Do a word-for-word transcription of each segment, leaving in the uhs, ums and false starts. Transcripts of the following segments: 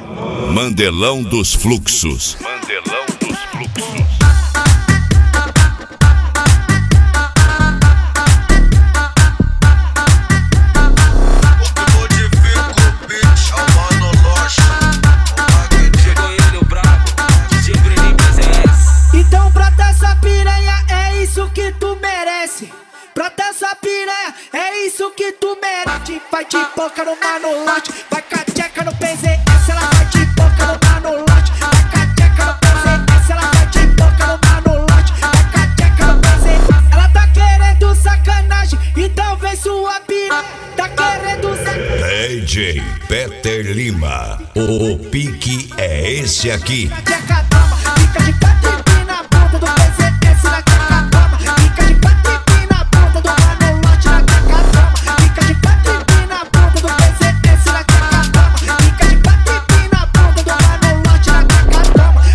Mandelão dos Fluxos. Mandelão dos Fluxos. Então brota essa piranha, é isso que tu merece. Brota essa piranha, é isso que tu merece. Vai de boca no manolote, vai com a tcheca no P Z S. Ela vai de boca no manolote, vai com a tcheca no P Z S. Ela vai de boca no manolote, vai com a tcheca no P Z S. Ela tá querendo sacanagem, então vem sua piranha. Tá querendo sacanagem. D J Peter Lima, o pique é esse aqui. Tcheca toma, fica de quatro e pina na ponta do P Z S. Na tcheca toma, fica de quatro e pina na ponta do manolote. Na tcheca toma, fica de quatro e pina na ponta do P Z S. Na tcheca toma, fica de quatro e pina na ponta do manolote. Na tcheca toma.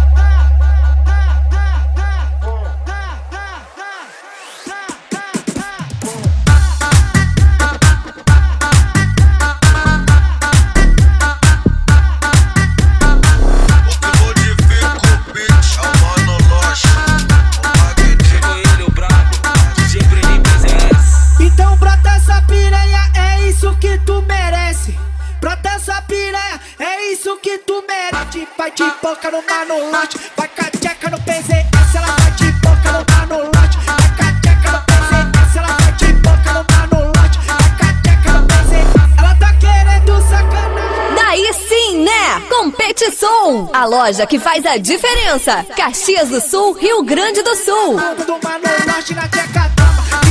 Então brota essa piranha, é isso que tu merece. Brota essa piranha, é isso que tu merece. Vai de boca no manolote, vai com a tcheca no P Z S. Ela vai de boca no manolote, vai com a tcheca no P Z S. Ela vai de boca no manolote, vai com a tcheca no P Z S. Ela tá querendo sacanagem. Daí sim, né? Competição, a loja que faz a diferença. Caxias do Sul, Rio Grande do Sul. Ponta do manolote, na tcheca toma.